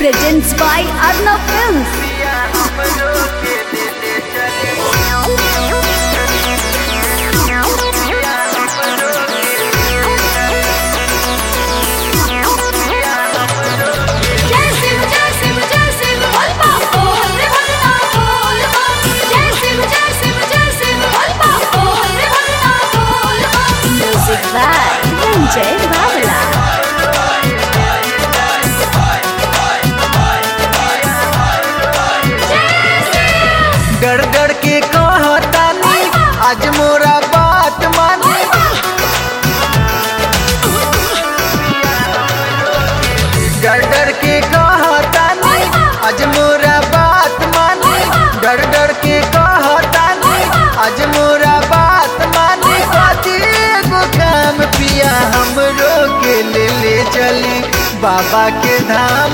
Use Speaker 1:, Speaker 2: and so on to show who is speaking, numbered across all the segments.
Speaker 1: presents by Arnav Films. Music by Ranjay Bawala.
Speaker 2: डर डर के कहतानी आज मोरा बात मानी। डर डर के कहतानी आज मोरा बात मानी। डर डर के कहतानी आज मोरा बात मानी। कथी एगो काम पिया हमरो के ले चली बाबा के धाम।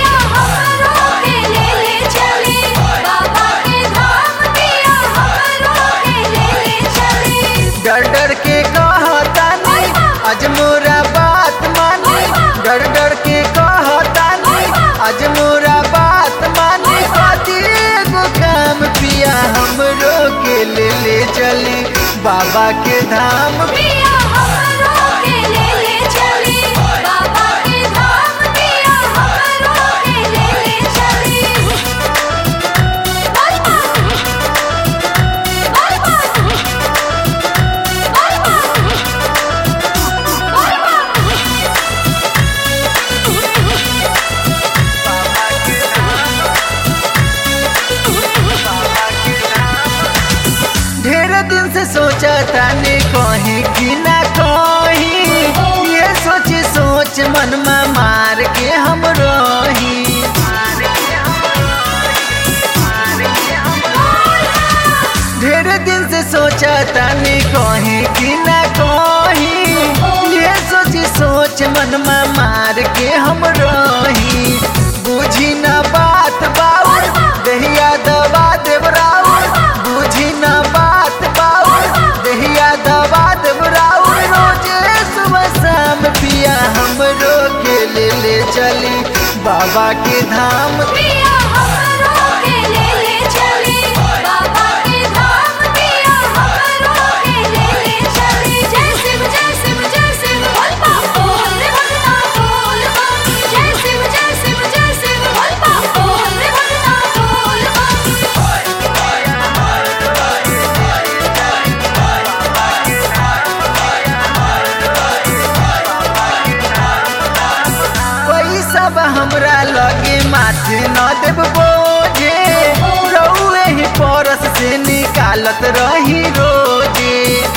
Speaker 2: डर डर के कहतानी आज मोरा बात मानी। डर डर के कहतानी आज मोरा बात मानी। कथी एगो काम पिया हमरो के ले चली बाबा के धाम। ढेर दिन से सोचा था ने कहीं कि ना कहीं। ये सोच मन में मार के हम रही। ढेर दिन से सोचा था ने कहीं कि ना कहीं। ये सोच मन में मार के हम रही। बुझी ना बात बाउर दहिया दबा देवराउर। बुझी ना बात बाउर दहिया दबा देवराउर। रोजे सुबह शाम पिया हमरो के ले चली बाबा के धाम। सब हमरा लगे माथे न देव बोझे। रउए ही परस से निकालत रही रोजे।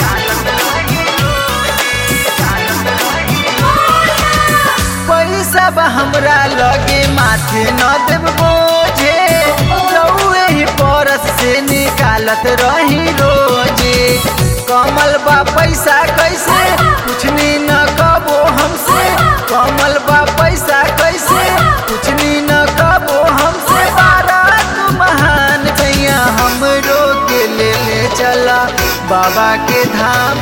Speaker 2: पैसा हमरा लगे माथे न देव बोझे। रउए ही परस से निकालत रही रोजे। कमल बा पैसा कैसे कुछ नी न कबो हमसे। कमल बा पैसा कैसे कुछ नी न कबो हमसे। बारात महान भैया हमरो के ले चला बाबा के धाम।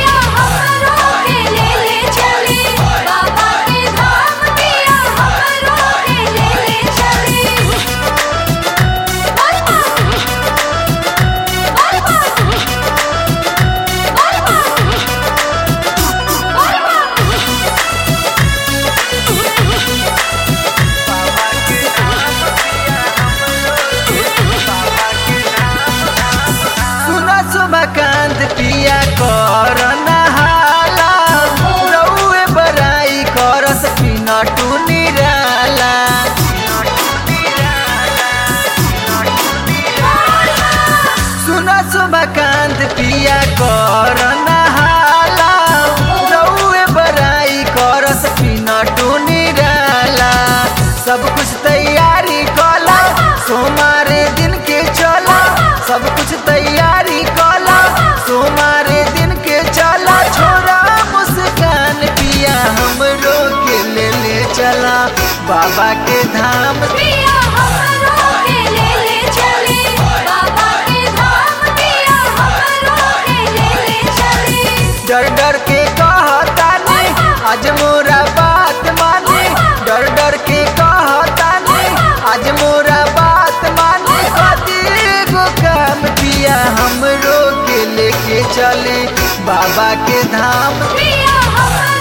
Speaker 2: सुबकांत पिया कर नहाला। रउए बराई करस पीना टू निराला। सुना सुबकांत पिया कर नहाला। रउए बराई करस पीना टू निराला। सब कुछ तैयारी कला सोमारे दिन के चला। सब कुछ तैयारी कला सोमारे दिन के चला। छोरा मुस्कान पिया हमरो के ले चला बाबा के धाम। डर डर के कहतानी आज मोरा बात मानी। डर डर के कहतानी चले बाबा के धाम।
Speaker 1: पिया हमरो